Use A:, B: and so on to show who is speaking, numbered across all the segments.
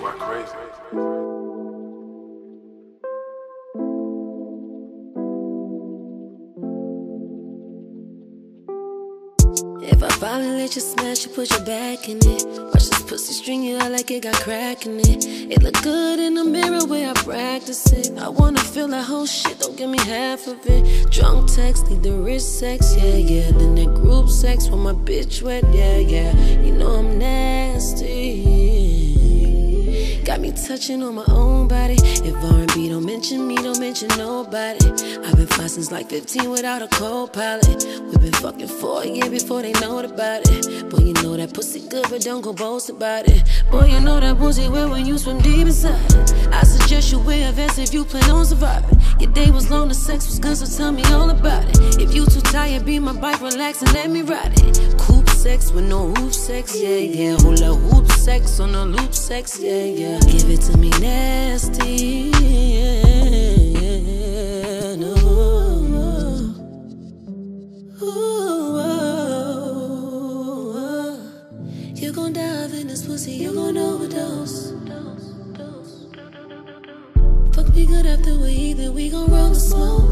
A: I crazy?
B: If I finally let you smash, you put your back in it. Watch this pussy string you out like it got crack in it. It look good in the mirror where I practice it. I wanna feel that whole shit, don't give me half of it. Drunk text, need the wrist sex, yeah, yeah. Then that group sex when my bitch wet, yeah, yeah. You know I'm nasty. Got me touching on my own body. If R&B don't mention me, don't mention nobody. I've been fine since like 15 without a co-pilot. We've been fucking for a year before they know about it. Boy, you know that pussy good, but don't go boast about it. Boy, you know that pussy wet when you swim deep inside. I suggest you wear a vest if you plan on surviving. Your day was long, the sex was good, so tell me all about it. If you too tired, be my bike, relax and let me ride it. Coupe sex with no hoop sex, yeah, yeah. Hula hoop sex on the loop sex, yeah, yeah. Give it to me nasty, yeah, no. You gon' dive in this pussy, you gon' overdose. Fuck me good after we eat, then we gon' roll the smoke.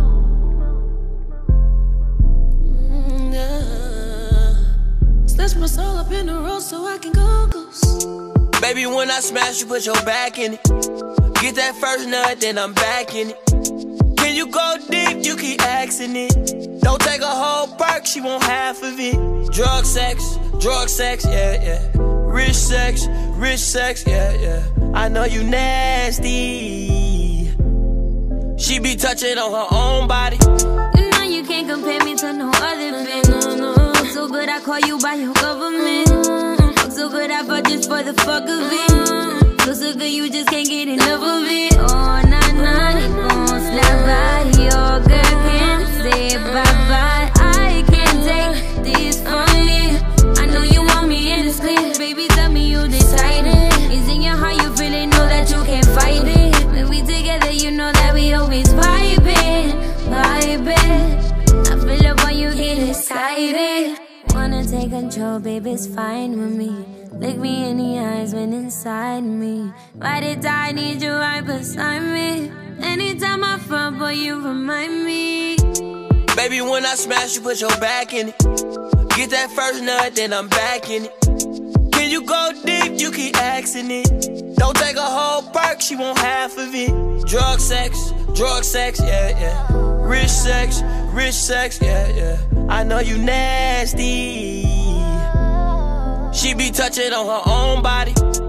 B: Snatch my soul up in the road so I can go ghost.
C: Baby, when I smash, you put your back in it. Get that first nut, then I'm back in it. Can you go deep? You keep asking it. Don't take a whole perk, she want half of it. Drug sex, yeah, yeah. Rich sex, yeah, yeah. I know you nasty. She be touching on her own body.
D: You know you can't compare me to no other bitch. No. So good I call you by your government. So good I fuck just for the fuck of it. So good you just can't get enough of it. Oh, nah, it gon' slap by. Your girl can't say bye-bye. I can't take this from me. I know you want me in this clear. Baby, tell me you decided. It's in your heart, you really know that you can't fight it. When we together, you know that we always vibing. I feel it when you get excited. Wanna take control, baby, it's fine with me. Look me in the eyes when inside me. Ride it tight, need you right beside me. Anytime I fall, boy, you remind me.
C: Baby, when I smash, you put your back in it. Get that first nut, then I'm back in it. Can you go deep? You keep asking it. Don't take a whole perk, she want half of it. Drug sex, yeah, yeah. Rich sex, yeah, yeah. I know you nasty. She be touching on her own body.